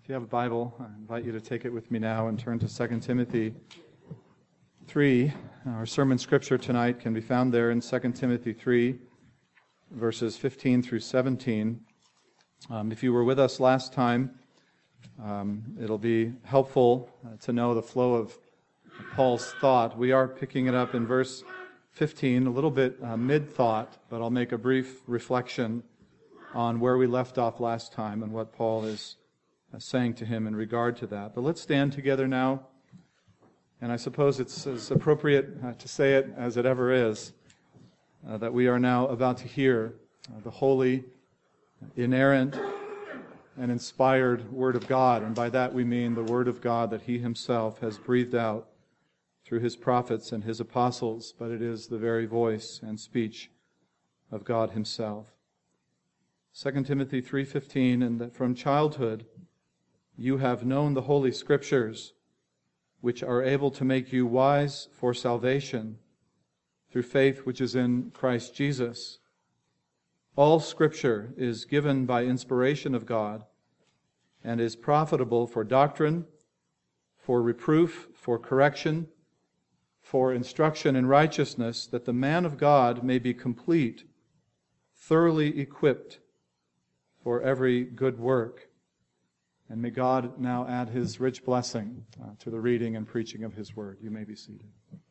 If you have a Bible, I invite you to take it with me now and turn to 2 Timothy 3. Our sermon scripture tonight can be found there in 2 Timothy 3, verses 15 through 17. If you were with us last time, it'll be helpful to know the flow of Paul's thought. We are picking it up in verse 15, a little bit mid-thought, but I'll make a brief reflection on where we left off last time and what Paul is saying to him in regard to that. But let's stand together now, and I suppose it's as appropriate to say it as it ever is, that we are now about to hear the holy, inerrant, and inspired Word of God, and by that we mean the Word of God that He Himself has breathed out through His prophets and His apostles, but it is the very voice and speech of God Himself. 2 Timothy 3:15, and that from childhood you have known the Holy Scriptures, which are able to make you wise for salvation through faith which is in Christ Jesus. All Scripture is given by inspiration of God and is profitable for doctrine, for reproof, for correction, for instruction in righteousness, that the man of God may be complete, thoroughly equipped for every good work. And may God now add His rich blessing to the reading and preaching of His Word. You may be seated.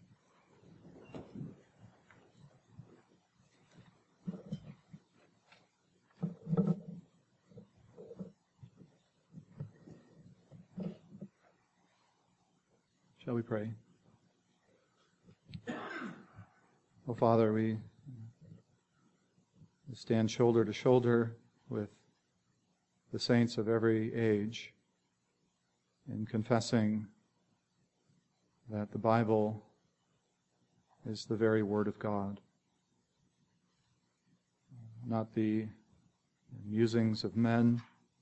Shall we pray? Oh, Father, we stand shoulder to shoulder with the saints of every age in confessing that the Bible is the very Word of God, not the musings of men,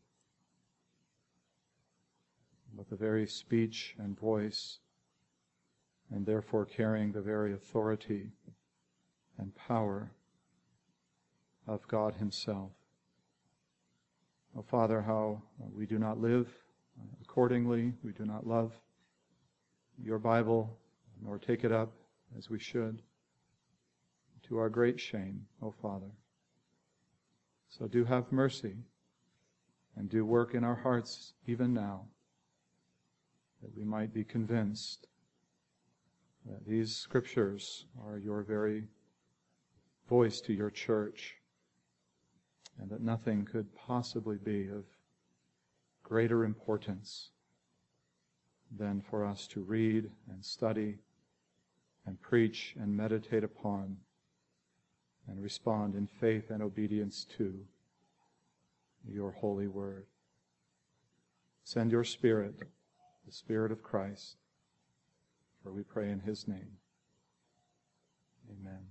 but the very speech and voice, and therefore carrying the very authority and power of God Himself. Oh, Father, how we do not live accordingly, we do not love Your Bible, nor take it up as we should, to our great shame, oh Father. So do have mercy, and do work in our hearts even now, that we might be convinced that these Scriptures are Your very voice to Your church, and that nothing could possibly be of greater importance than for us to read and study and preach and meditate upon and respond in faith and obedience to Your holy Word. Send Your Spirit, the Spirit of Christ, for we pray in His name. Amen.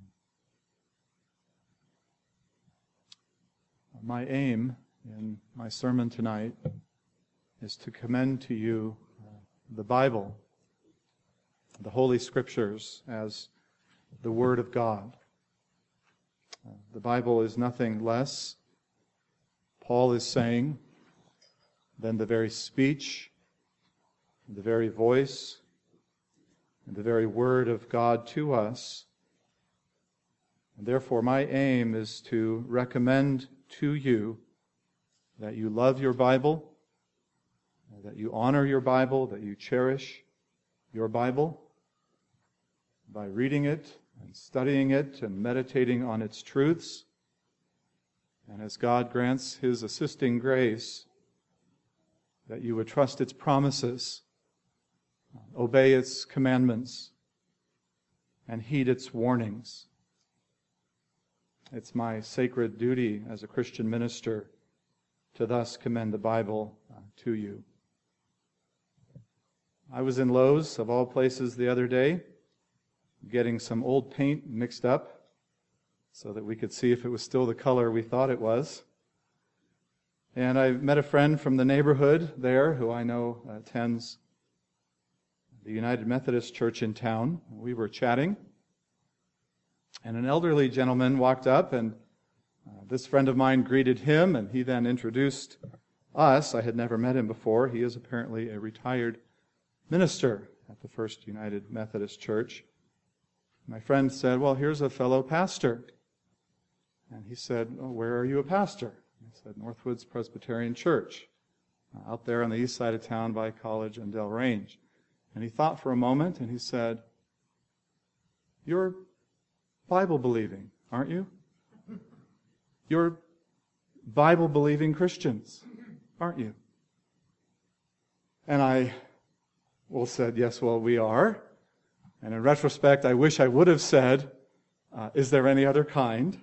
My aim in my sermon tonight is to commend to you the Bible, the Holy Scriptures, as the Word of God. The Bible is nothing less, Paul is saying, than the very speech, the very voice, and the very Word of God to us. And therefore, my aim is to recommend to you that you love your Bible, that you honor your Bible, that you cherish your Bible by reading it and studying it and meditating on its truths. And as God grants His assisting grace, that you would trust its promises, obey its commandments, and heed its warnings. It's my sacred duty as a Christian minister to thus commend the Bible to you. I was in Lowe's, of all places, the other day, getting some old paint mixed up so that we could see if it was still the color we thought it was. And I met a friend from the neighborhood there who I know attends the United Methodist Church in town. We were chatting, and an elderly gentleman walked up, and this friend of mine greeted him, and he then introduced us. I had never met him before. He is apparently a retired minister at the First United Methodist Church. My friend said, "Well, here's a fellow pastor." And he said, "Oh, where are you a pastor?" I said, "Northwoods Presbyterian Church, out there on the east side of town by College and Del Range." And he thought for a moment, and he said, "You're Bible-believing, aren't you? You're Bible-believing Christians, aren't you?" And I said, "Yes, well, we are." And in retrospect, I wish I would have said, "Is there any other kind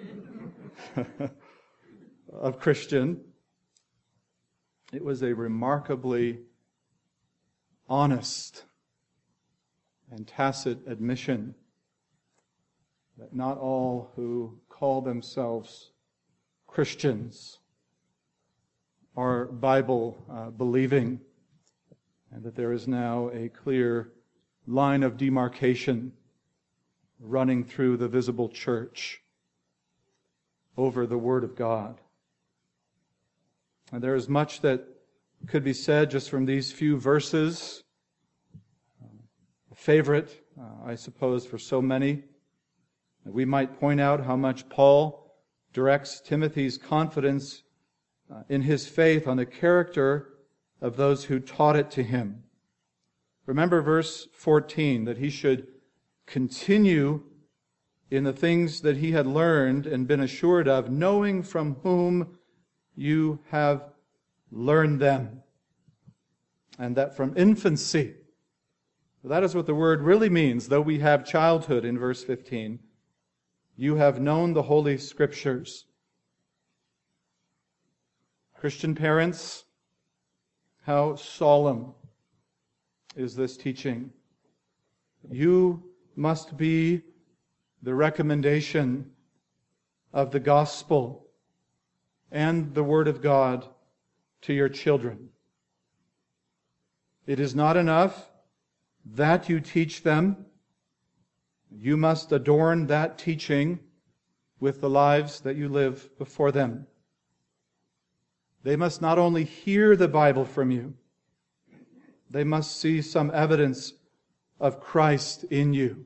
of Christian?" It was a remarkably honest and tacit admission that not all who call themselves Christians are Bible-believing, and that there is now a clear line of demarcation running through the visible church over the Word of God. And there is much that could be said just from these few verses. A favorite, I suppose, for so many. We might point out how much Paul directs Timothy's confidence in his faith on the character of those who taught it to him. Remember verse 14, that he should continue in the things that he had learned and been assured of, knowing from whom you have learned them. And that from infancy. That is what the word really means, though we have childhood in verse 15. You have known the Holy Scriptures. Christian parents, how solemn is this teaching. You must be the recommendation of the gospel and the Word of God to your children. It is not enough that you teach them. You must adorn that teaching with the lives that you live before them. They must not only hear the Bible from you, they must see some evidence of Christ in you.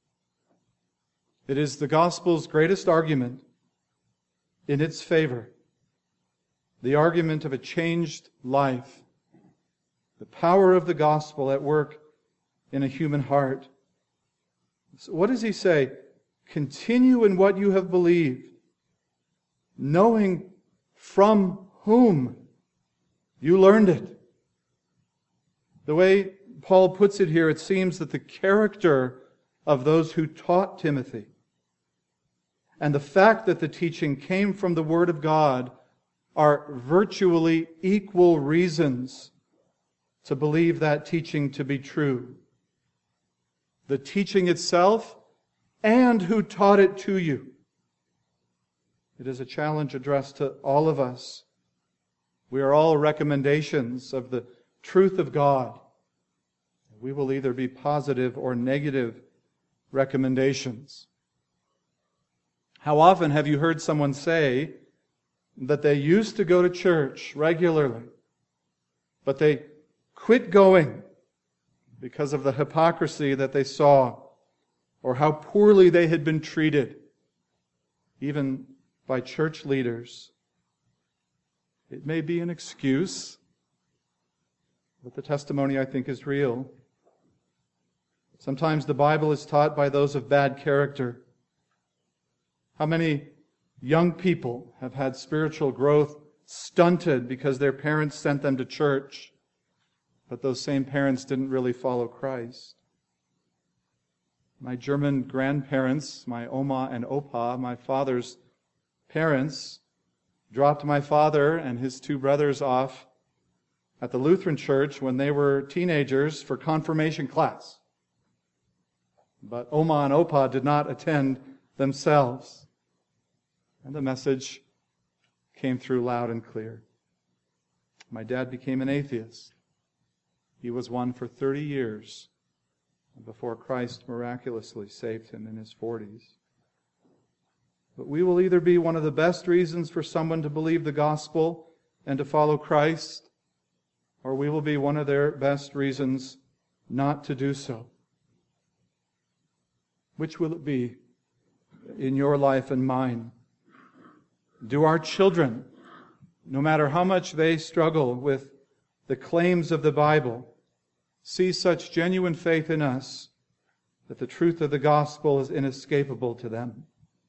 It is the gospel's greatest argument in its favor, the argument of a changed life, the power of the gospel at work in a human heart. So what does he say? Continue in what you have believed, knowing from whom you learned it. The way Paul puts it here, it seems that the character of those who taught Timothy and the fact that the teaching came from the Word of God are virtually equal reasons to believe that teaching to be true. The teaching itself and who taught it to you. It is a challenge addressed to all of us. We are all recommendations of the truth of God. We will either be positive or negative recommendations. How often have you heard someone say that they used to go to church regularly, but they quit going because of the hypocrisy that they saw, or how poorly they had been treated, even by church leaders? It may be an excuse, but the testimony, I think, is real. Sometimes the Bible is taught by those of bad character. How many young people have had spiritual growth stunted because their parents sent them to church, but those same parents didn't really follow Christ? My German grandparents, my Oma and Opa, my father's parents, dropped my father and his two brothers off at the Lutheran church when they were teenagers for confirmation class. But Oma and Opa did not attend themselves. And the message came through loud and clear. My dad became an atheist. He was one for 30 years before Christ miraculously saved him in his 40s. But we will either be one of the best reasons for someone to believe the gospel and to follow Christ, or we will be one of their best reasons not to do so. Which will it be in your life and mine? Do our children, no matter how much they struggle with the claims of the Bible, see such genuine faith in us that the truth of the gospel is inescapable to them?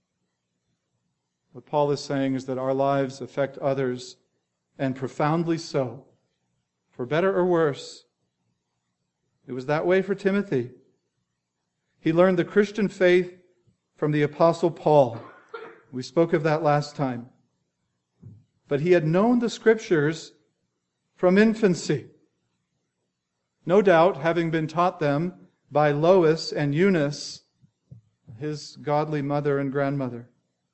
What Paul is saying is that our lives affect others, and profoundly so, for better or worse. It was that way for Timothy. He learned the Christian faith from the Apostle Paul. We spoke of that last time. But he had known the Scriptures from infancy. No doubt, having been taught them by Lois and Eunice, his godly mother and grandmother.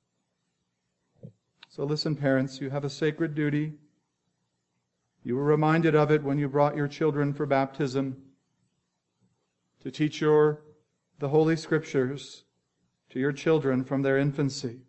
So listen, parents, you have a sacred duty. You were reminded of it when you brought your children for baptism, to teach the Holy Scriptures to your children from their infancy.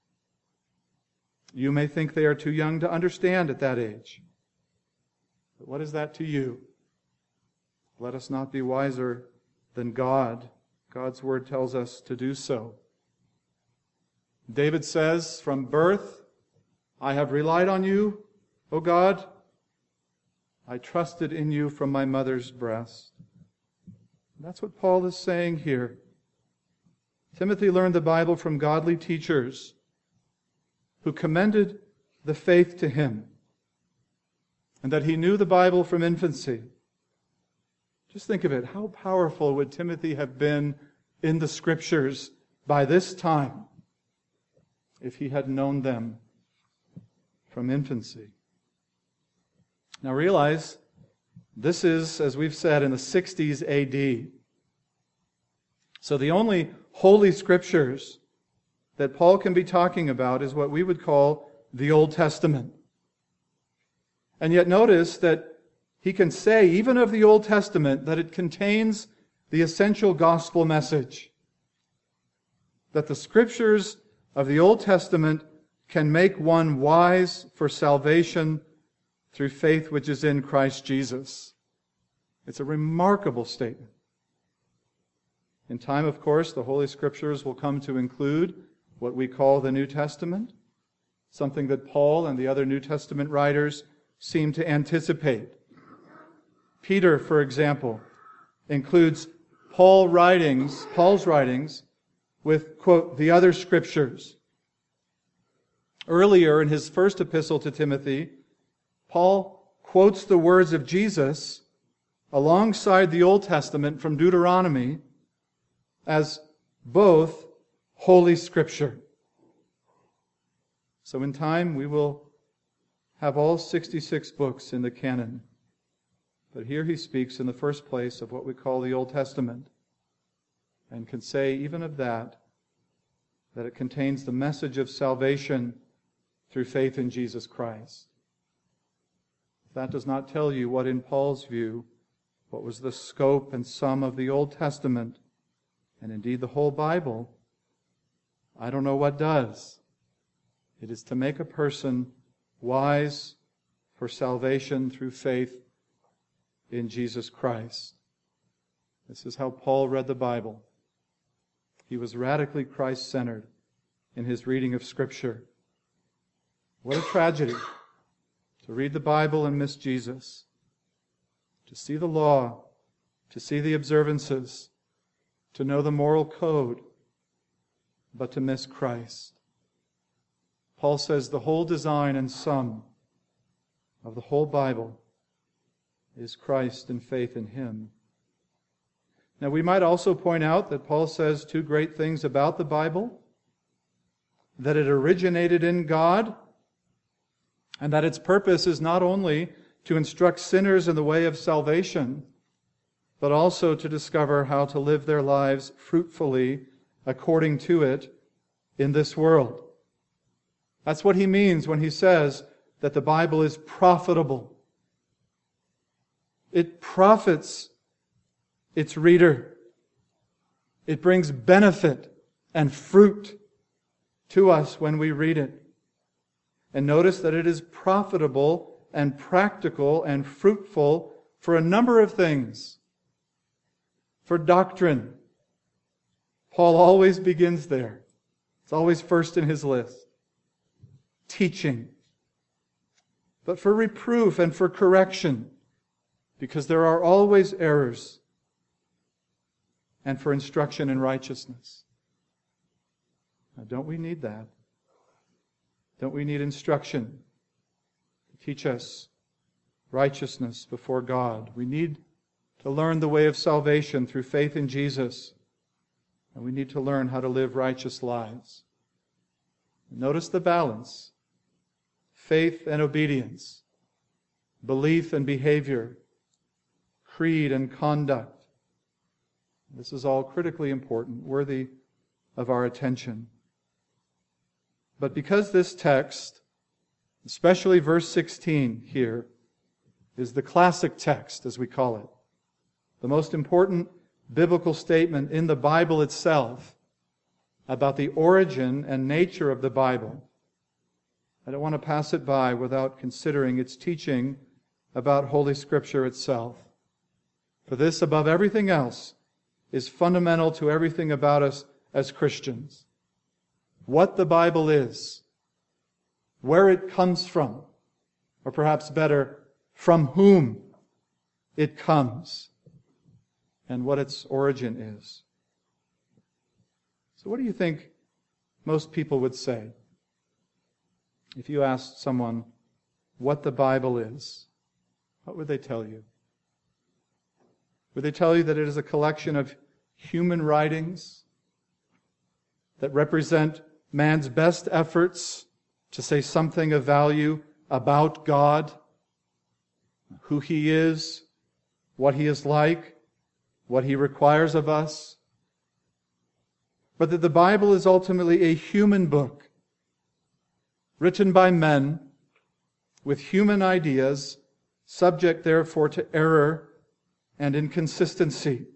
You may think they are too young to understand at that age. But what is that to you? Let us not be wiser than God. God's Word tells us to do so. David says, from birth, I have relied on you, O God. I trusted in you from my mother's breast. That's what Paul is saying here. Timothy learned the Bible from godly teachers who commended the faith to him, and that he knew the Bible from infancy. Just think of it. How powerful would Timothy have been in the Scriptures by this time if he had known them from infancy? Now realize, this is, as we've said, in the 60s A.D. So the only Holy Scriptures that Paul can be talking about is what we would call the Old Testament. And yet notice that he can say, even of the Old Testament, that it contains the essential gospel message. That the Scriptures of the Old Testament can make one wise for salvation through faith which is in Christ Jesus. It's a remarkable statement. In time, of course, the Holy Scriptures will come to include what we call the New Testament, something that Paul and the other New Testament writers seem to anticipate. Peter, for example, includes Paul's writings with, quote, the other Scriptures. Earlier in his first epistle to Timothy, Paul quotes the words of Jesus alongside the Old Testament from Deuteronomy as both Holy Scripture. So in time we will have all 66 books in the canon. But here he speaks in the first place of what we call the Old Testament, and can say even of that it contains the message of salvation through faith in Jesus Christ. That does not tell you what, in Paul's view, what was the scope and sum of the Old Testament, and indeed the whole Bible. I don't know what does. It is to make a person wise for salvation through faith in Jesus Christ. This is how Paul read the Bible. He was radically Christ-centered in his reading of Scripture. What a tragedy to read the Bible and miss Jesus, to see the law, to see the observances, to know the moral code, but to miss Christ. Paul says the whole design and sum of the whole Bible is Christ and faith in Him. Now we might also point out that Paul says two great things about the Bible: that it originated in God, and that its purpose is not only to instruct sinners in the way of salvation, but also to discover how to live their lives fruitfully according to it in this world. That's what he means when he says that the Bible is profitable. It profits its reader. It brings benefit and fruit to us when we read it. And notice that it is profitable and practical and fruitful for a number of things. For doctrine. Paul always begins there. It's always first in his list. Teaching. But for reproof and for correction, because there are always errors. And for instruction in righteousness. Now, don't we need that? Don't we need instruction to teach us righteousness before God? We need to learn the way of salvation through faith in Jesus. And we need to learn how to live righteous lives. Notice the balance. Faith and obedience. Belief and behavior. Creed and conduct. This is all critically important, worthy of our attention. But because this text, especially verse 16 here, is the classic text, as we call it, the most important biblical statement in the Bible itself about the origin and nature of the Bible, I don't want to pass it by without considering its teaching about Holy Scripture itself. For this, above everything else, is fundamental to everything about us as Christians. What the Bible is, where it comes from, or perhaps better, from whom it comes, and what its origin is. So what do you think most people would say if you asked someone what the Bible is? What would they tell you? Would they tell you that it is a collection of human writings that represent man's best efforts to say something of value about God, who He is, what He is like, what He requires of us? But that the Bible is ultimately a human book, written by men, with human ideas, subject therefore to error and inconsistency.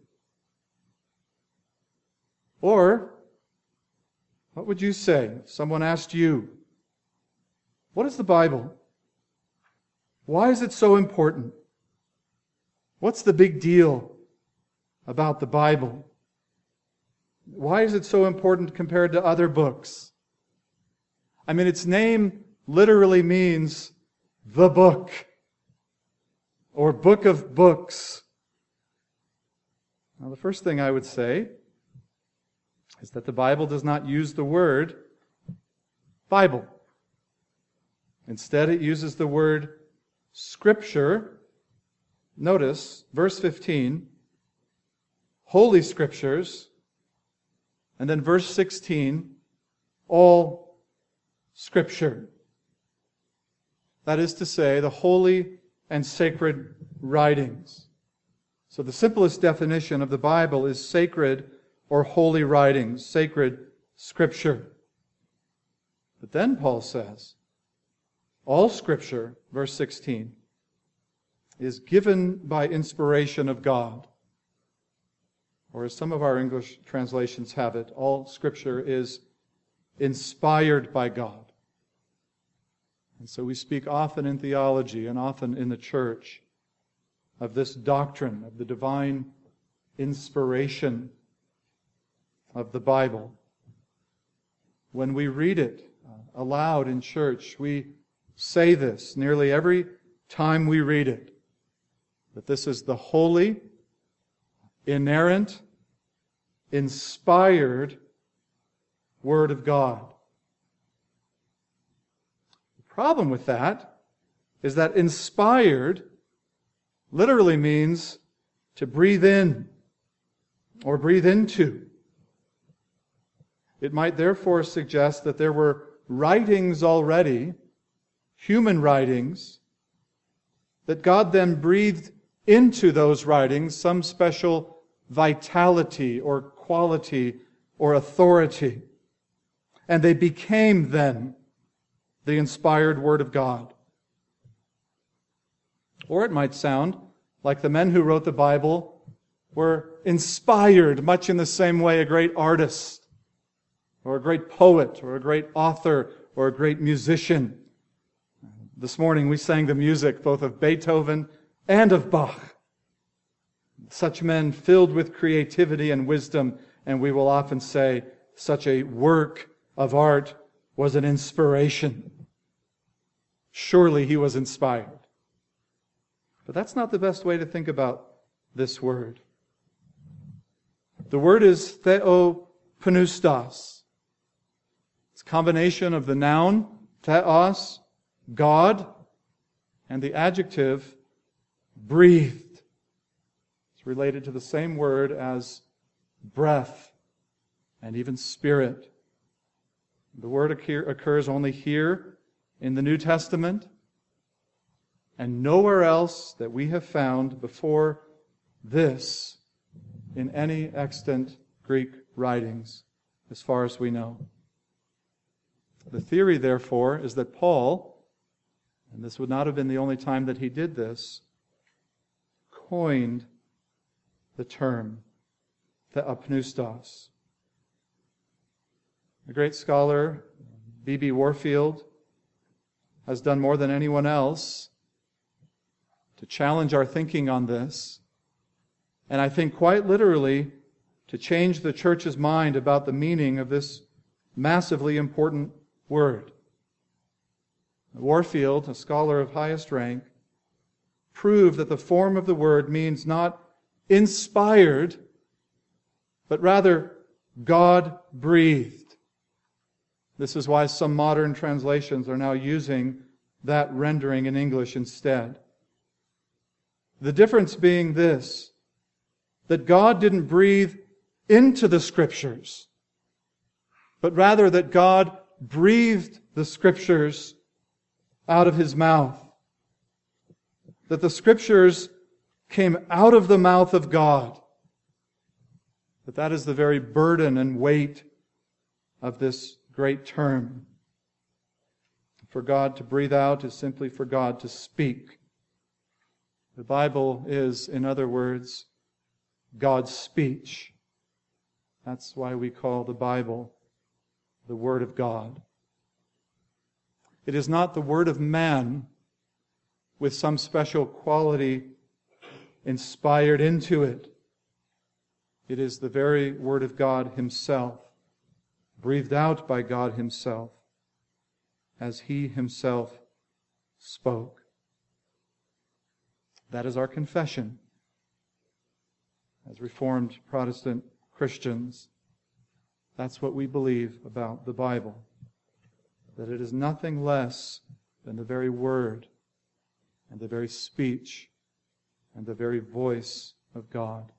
Or, what would you say if someone asked you, what is the Bible? Why is it so important? What's the big deal about the Bible? Why is it so important compared to other books? I mean, its name literally means the book, or book of books. Now, the first thing I would say is that the Bible does not use the word Bible. Instead, it uses the word Scripture. Notice, verse 15, Holy Scriptures, and then verse 16, all Scripture. That is to say, the holy and sacred writings. So the simplest definition of the Bible is sacred or holy writings, sacred Scripture. But then Paul says, all Scripture, verse 16, is given by inspiration of God. Or as some of our English translations have it, all Scripture is inspired by God. And so we speak often in theology and often in the church of this doctrine of the divine inspiration of the Bible. When we read it aloud in church, we say this nearly every time we read it, that this is the holy, inerrant, inspired Word of God. The problem with that is that inspired literally means to breathe in or breathe into. It might therefore suggest that there were writings already, human writings, that God then breathed into those writings some special vitality or quality or authority. And they became then the inspired Word of God. Or it might sound like the men who wrote the Bible were inspired much in the same way a great artist or a great poet or a great author or a great musician This morning we sang the music both of Beethoven and of Bach. Such men filled with creativity and wisdom, and we will often say such a work of art was an inspiration. Surely he was inspired. But that's not the best way to think about this word. The word is theopneustos. It's a combination of the noun, theos, God, and the adjective, breathed. It's related to the same word as breath and even spirit. The word occurs only here in the New Testament and nowhere else that we have found before this in any extant Greek writings, as far as we know. The theory, therefore, is that Paul, and this would not have been the only time that he did this, coined the term theopneustos. The great scholar B.B. Warfield has done more than anyone else to challenge our thinking on this, and I think quite literally to change the church's mind about the meaning of this massively important word. Warfield, a scholar of highest rank, proved that the form of the word means not inspired, but rather God-breathed. This is why some modern translations are now using that rendering in English instead. The difference being this, that God didn't breathe into the Scriptures, but rather that God breathed the Scriptures out of His mouth. That the Scriptures came out of the mouth of God. That is the very burden and weight of this great term. For God to breathe out is simply for God to speak. The Bible is, in other words, God's speech. That's why we call the Bible the Word of God. It is not the word of man with some special quality inspired into it. It is the very Word of God Himself, breathed out by God Himself, as He Himself spoke. That is our confession as Reformed Protestant Christians. That's what we believe about the Bible. That it is nothing less than the very Word and the very speech and the very voice of God.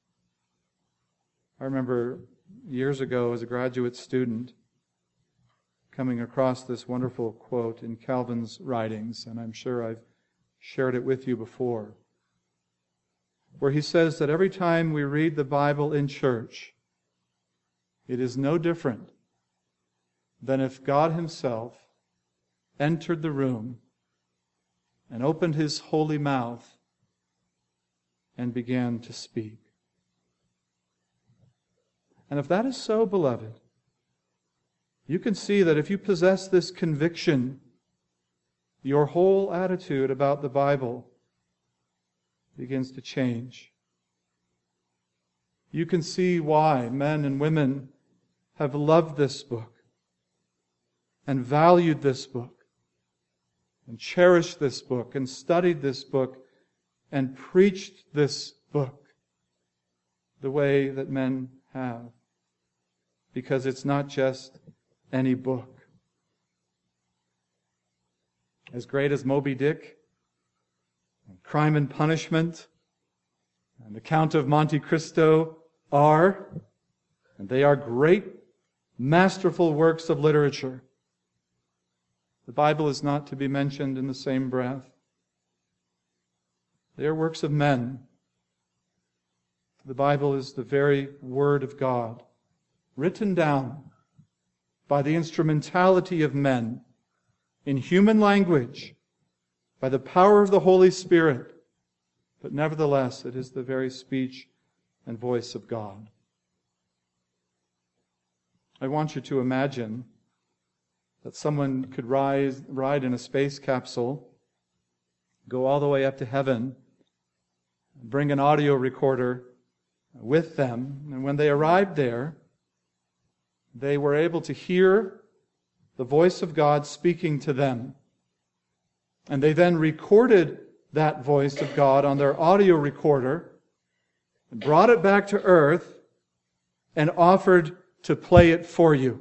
I remember years ago as a graduate student coming across this wonderful quote in Calvin's writings, and I'm sure I've shared it with you before, where he says that every time we read the Bible in church, it is no different than if God Himself entered the room and opened His holy mouth and began to speak. And if that is so, beloved, you can see that if you possess this conviction, your whole attitude about the Bible begins to change. You can see why men and women have loved this book and valued this book and cherished this book and studied this book and preached this book the way that men have. Because it's not just any book. As great as Moby Dick, and Crime and Punishment, and The Count of Monte Cristo are, and they are great, masterful works of literature, the Bible is not to be mentioned in the same breath. They are works of men. The Bible is the very Word of God, written down by the instrumentality of men, in human language, by the power of the Holy Spirit, but nevertheless it is the very speech and voice of God. I want you to imagine that someone could ride in a space capsule, go all the way up to heaven, bring an audio recorder with them, and when they arrived there, they were able to hear the voice of God speaking to them. And they then recorded that voice of God on their audio recorder, and brought it back to earth, and offered to play it for you.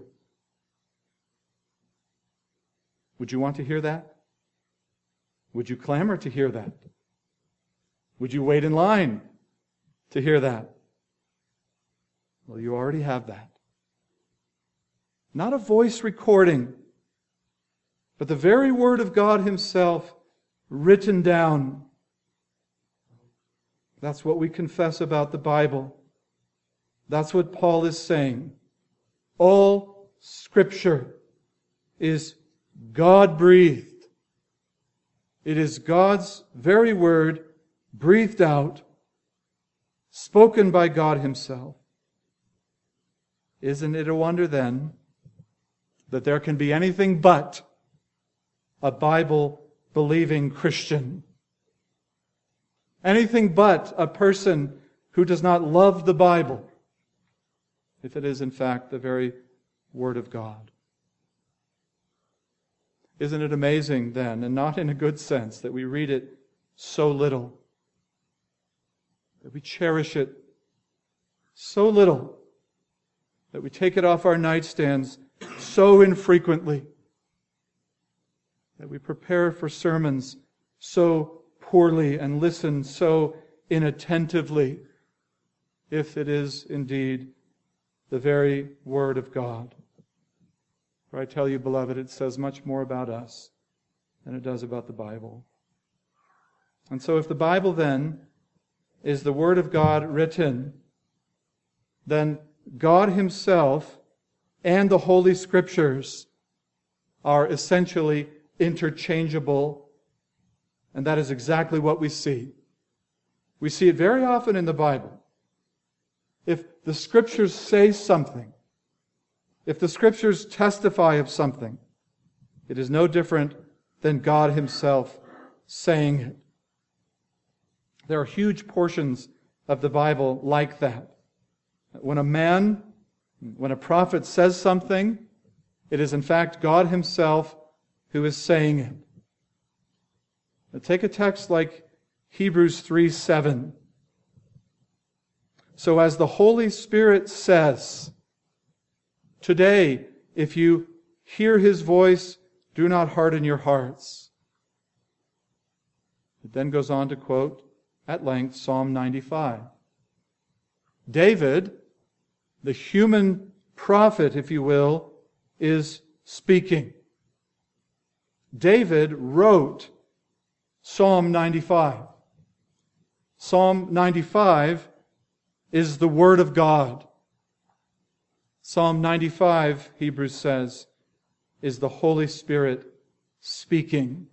Would you want to hear that? Would you clamor to hear that? Would you wait in line to hear that? Well, you already have that. Not a voice recording, but the very Word of God Himself written down. That's what we confess about the Bible. That's what Paul is saying. All Scripture is God-breathed. It is God's very Word breathed out, spoken by God Himself. Isn't it a wonder then that there can be anything but a Bible-believing Christian? Anything but a person who does not love the Bible, if it is in fact the very Word of God. Isn't it amazing then, and not in a good sense, that we read it so little, that we cherish it so little, that we take it off our nightstands so infrequently, that we prepare for sermons so poorly and listen so inattentively, if it is indeed the very Word of God. For I tell you, beloved, it says much more about us than it does about the Bible. And so if the Bible then is the Word of God written, then God Himself and the Holy Scriptures are essentially interchangeable, and that is exactly what we see. We see it very often in the Bible. If the Scriptures say something, if the Scriptures testify of something, it is no different than God Himself saying it. There are huge portions of the Bible like that. When a prophet says something, it is in fact God Himself who is saying it. Now take a text like Hebrews 3:7. So as the Holy Spirit says, today, if you hear His voice, do not harden your hearts. It then goes on to quote at length Psalm 95. David, the human prophet, if you will, is speaking. David wrote Psalm 95. Psalm 95 is the Word of God. Psalm 95, Hebrews says, is the Holy Spirit speaking.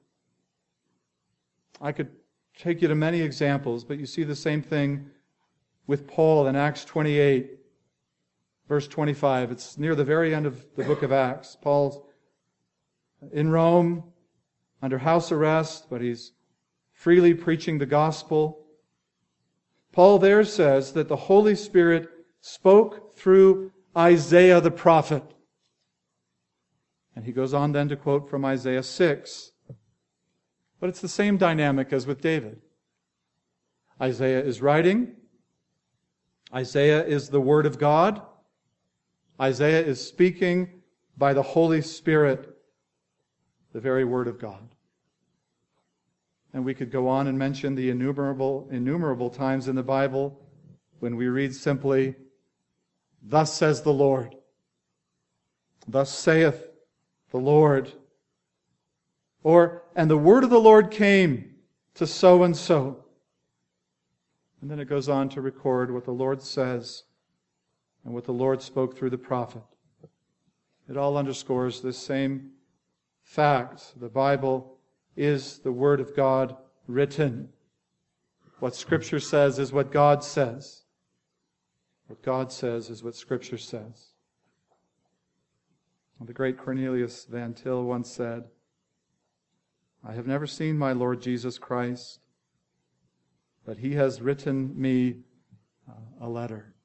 I could take you to many examples, but you see the same thing with Paul in Acts 28, verse 25. It's near the very end of the book of Acts. Paul's in Rome, under house arrest, but he's freely preaching the gospel. Paul there says that the Holy Spirit spoke through Isaiah the prophet. And he goes on then to quote from Isaiah 6. But it's the same dynamic as with David. Isaiah is writing. Isaiah is the Word of God. Isaiah is speaking by the Holy Spirit, the very Word of God. And we could go on and mention the innumerable times in the Bible when we read simply, "Thus says the Lord." "Thus saith the Lord." Or, "And the word of the Lord came to so and so." And then it goes on to record what the Lord says and what the Lord spoke through the prophet. It all underscores this same fact. The Bible is the Word of God written. What Scripture says is what God says. What God says is what Scripture says. The great Cornelius Van Til once said, "I have never seen my Lord Jesus Christ, but he has written me a letter."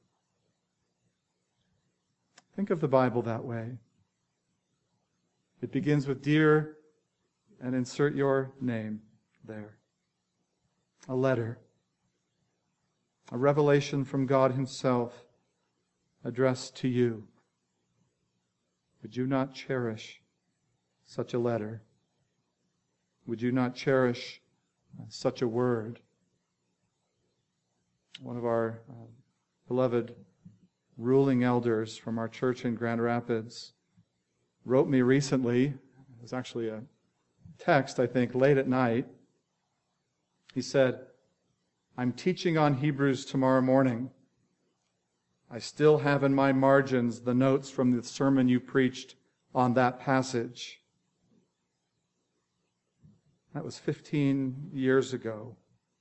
Think of the Bible that way. It begins with "Dear," and insert your name there. A letter. A revelation from God Himself addressed to you. Would you not cherish such a letter? Would you not cherish such a word? One of our beloved ruling elders from our church in Grand Rapids wrote me recently. It was actually a text, I think, late at night. He said, "I'm teaching on Hebrews tomorrow morning. I still have in my margins the notes from the sermon you preached on that passage." That was 15 years ago.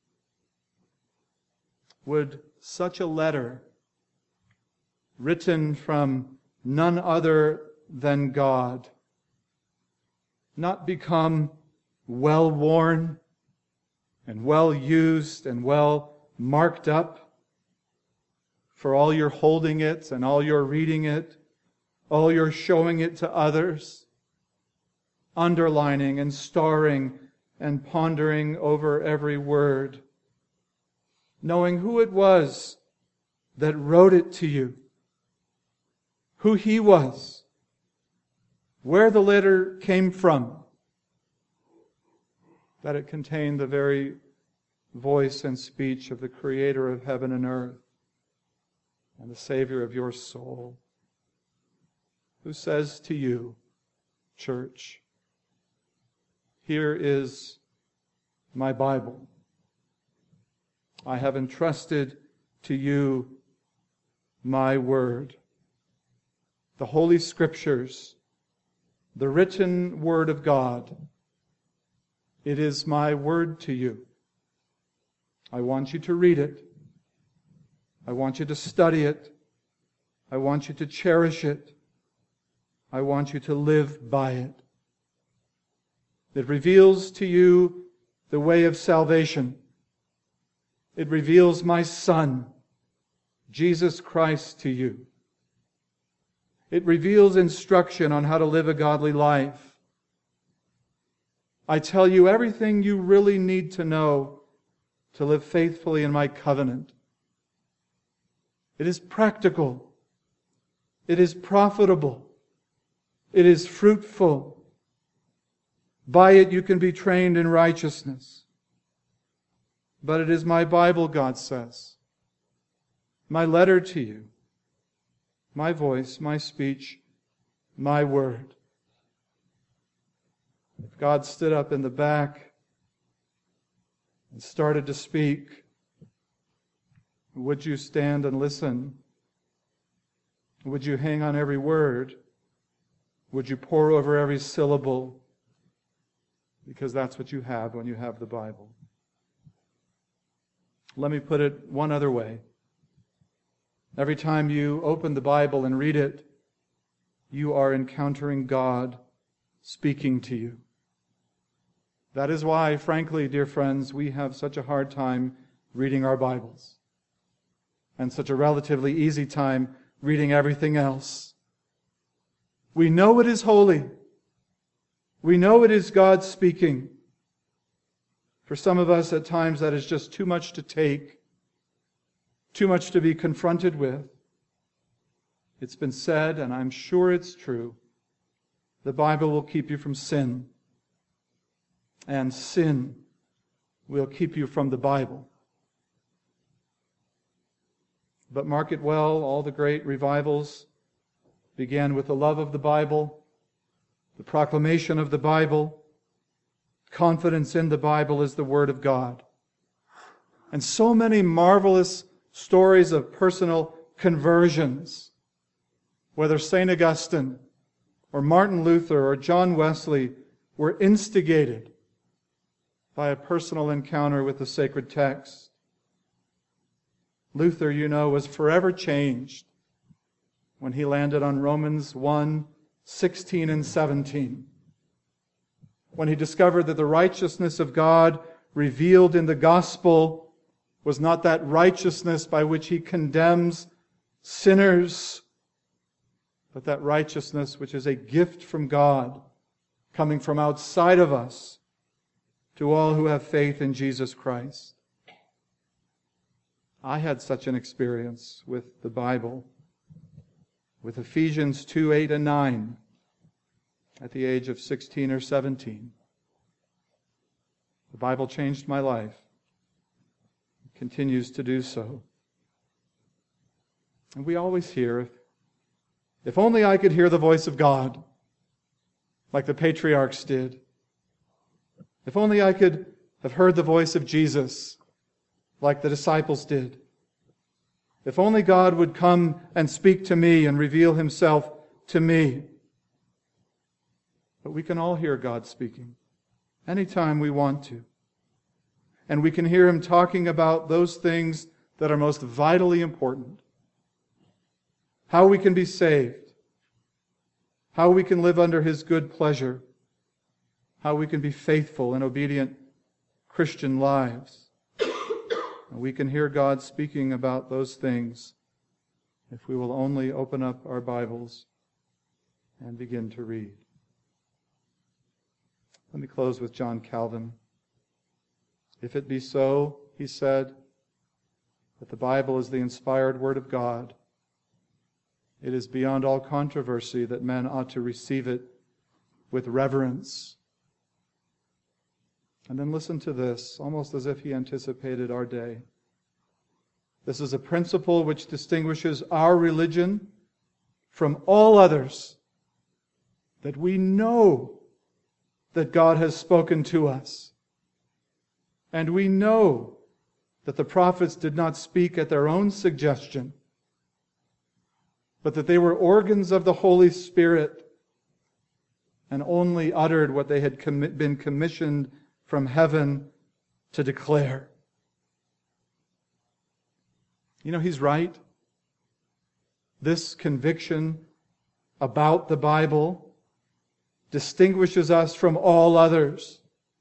Would such a letter, written from none other than God, not become well-worn and well-used and well-marked up for all your holding it and all your reading it, all your showing it to others, underlining and starring and pondering over every word, knowing who it was that wrote it to you, who He was, where the letter came from, that it contained the very voice and speech of the Creator of heaven and earth and the Savior of your soul, who says to you, church, "Here is my Bible. I have entrusted to you my word, the Holy Scriptures, the written Word of God. It is my word to you. I want you to read it. I want you to study it. I want you to cherish it. I want you to live by it. It reveals to you the way of salvation. It reveals my Son, Jesus Christ, to you. It reveals instruction on how to live a godly life. I tell you everything you really need to know to live faithfully in my covenant. It is practical. It is profitable. It is fruitful. By it you can be trained in righteousness. But it is my Bible, God says, my letter to you, my voice, my speech, my word. If God stood up in the back and started to speak, would you stand and listen? Would you hang on every word? Would you pore over every syllable? Because that's what you have when you have the Bible. Let me put it one other way. Every time you open the Bible and read it, you are encountering God speaking to you. That is why, frankly, dear friends, we have such a hard time reading our Bibles and such a relatively easy time reading everything else. We know it is holy. We know it is God speaking. For some of us, at times, that is just too much to take, too much to be confronted with. It's been said, and I'm sure it's true, the Bible will keep you from sin, and sin will keep you from the Bible. But mark it well, all the great revivals began with the love of the Bible, the proclamation of the Bible. Confidence in the Bible is the Word of God. And so many marvelous stories of personal conversions, whether St. Augustine or Martin Luther or John Wesley, were instigated by a personal encounter with the sacred text. Luther, was forever changed when he landed on Romans 1, 16 and 17, when he discovered that the righteousness of God revealed in the gospel was not that righteousness by which he condemns sinners, but that righteousness which is a gift from God, coming from outside of us to all who have faith in Jesus Christ. I had such an experience with the Bible, with Ephesians 2, 8 and 9, at the age of 16 or 17. The Bible changed my life. It continues to do so. And we always hear, if only I could hear the voice of God, like the patriarchs did. If only I could have heard the voice of Jesus, like the disciples did. If only God would come and speak to me and reveal himself to me. But we can all hear God speaking anytime we want to. And we can hear him talking about those things that are most vitally important. How we can be saved. How we can live under his good pleasure. How we can be faithful and obedient Christian lives. And we can hear God speaking about those things if we will only open up our Bibles and begin to read. Let me close with John Calvin. If it be so, he said, that the Bible is the inspired Word of God, it is beyond all controversy that men ought to receive it with reverence. And then listen to this, almost as if he anticipated our day. This is a principle which distinguishes our religion from all others, that we know that God has spoken to us. And we know that the prophets did not speak at their own suggestion, but that they were organs of the Holy Spirit and only uttered what they had been commissioned from heaven to declare. You know, he's right. This conviction about the Bible distinguishes us from all others.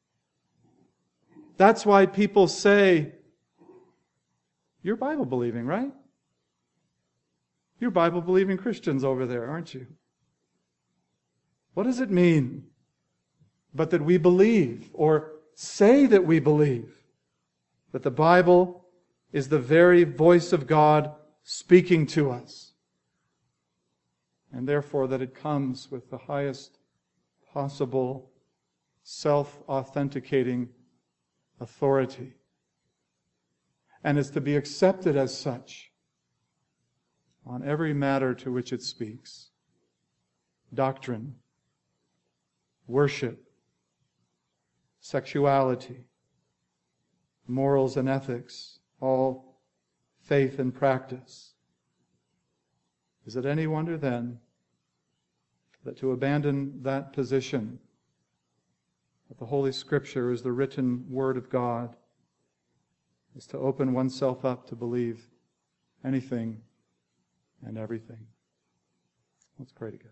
That's why people say, you're Bible-believing, right? You're Bible-believing Christians over there, aren't you? What does it mean but that we believe, or say that we believe, that the Bible is the very voice of God speaking to us, and therefore that it comes with the highest possible self-authenticating authority, and is to be accepted as such on every matter to which it speaks. Doctrine, worship, sexuality, morals and ethics, all faith and practice. Is it any wonder then that to abandon that position, that the Holy Scripture is the written Word of God, is to open oneself up to believe anything and everything? Let's pray together.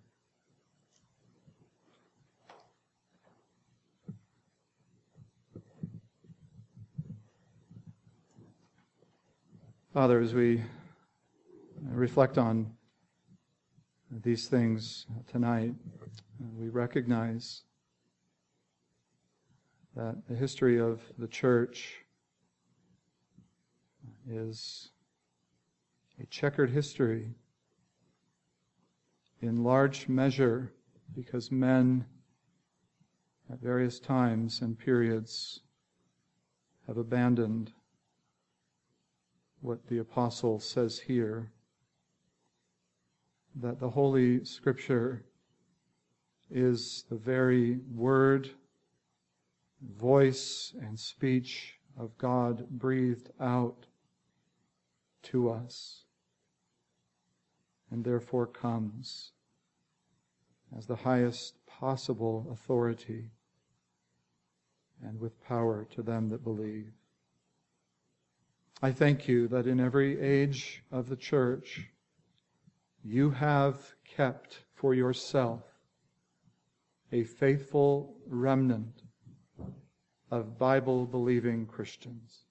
Father, as we reflect on these things tonight, we recognize that the history of the church is a checkered history in large measure because men at various times and periods have abandoned what the apostle says here, that the Holy Scripture is the very word, voice, and speech of God breathed out to us, and therefore comes as the highest possible authority and with power to them that believe. I thank you that in every age of the church, you have kept for yourself a faithful remnant of Bible-believing Christians.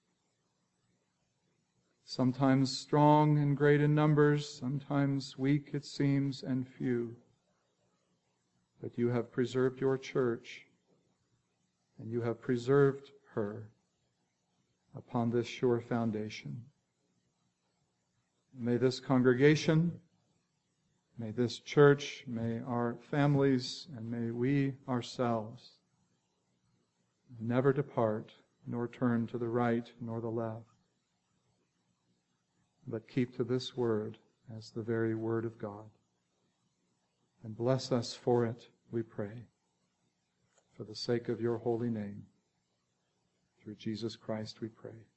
Sometimes strong and great in numbers, sometimes weak, it seems, and few. But you have preserved your church, and you have preserved her upon this sure foundation. May this congregation, may this church, may our families, and may we ourselves never depart, nor turn to the right nor the left, but keep to this word as the very word of God. And bless us for it, we pray, for the sake of your holy name. Through Jesus Christ we pray.